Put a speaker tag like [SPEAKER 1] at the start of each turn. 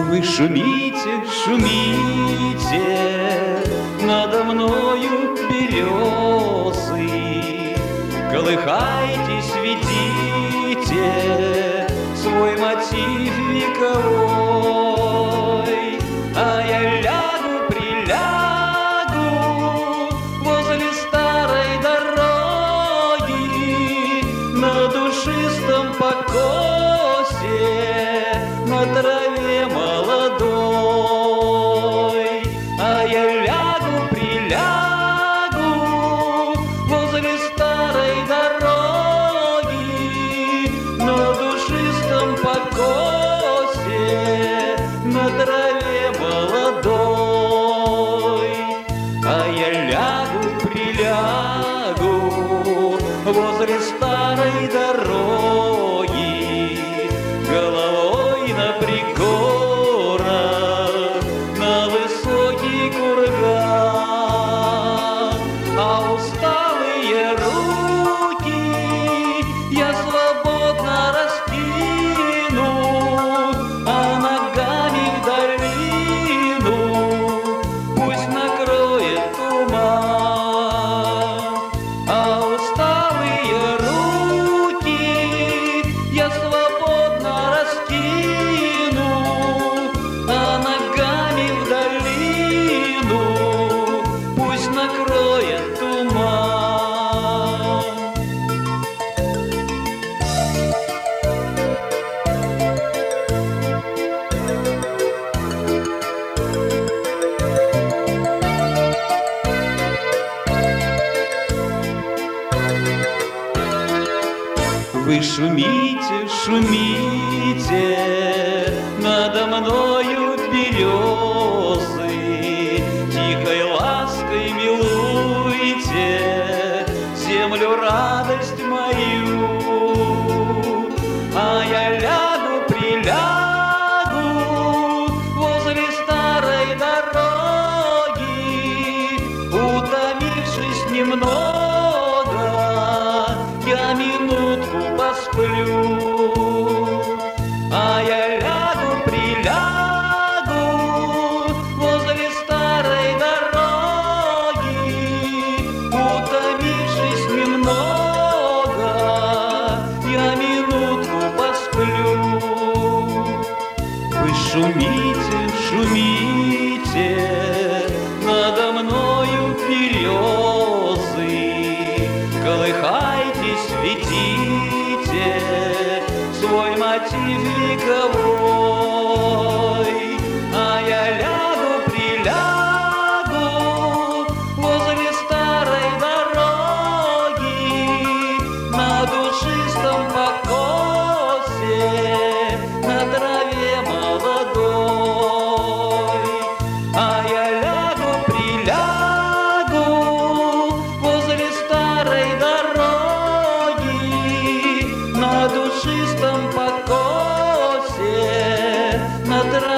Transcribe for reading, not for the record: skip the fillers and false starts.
[SPEAKER 1] Вы шумите, шумите надо мною березы, колыхайтесь, ведите свой мотив вековой, а я лягу, прилягу возле старой дороги на душистом покосе, на траве молодой, а я лягу, прилягу возле старой дороги на душистом покосе, на траве молодой, а я лягу, прилягу возле старой дороги, головой на пригорок, на высокий курган, а усталые руки я свободно раскину, а ногами в долину пусть накроет туман, а усталые руки я свободно раскину, а ногами в долину пусть накроет туман. Вы шумите, шумите надо мною березы, тихой лаской милуйте землю, радость мою, а я лягу, прилягу возле старой дороги, утомившись немного, я минутку посплю, а я лягу, прилягу возле старой дороги, утомившись немного, я минутку посплю. Вы шумите, шумите надо мною березы, колыхайтесь, ведите свой мотив вековой, а я лягу, прилягу возле старой дороги на душистом покосе, на траве молодой, а я лягу, прилягу возле старой дороги на душистом покосе, на траве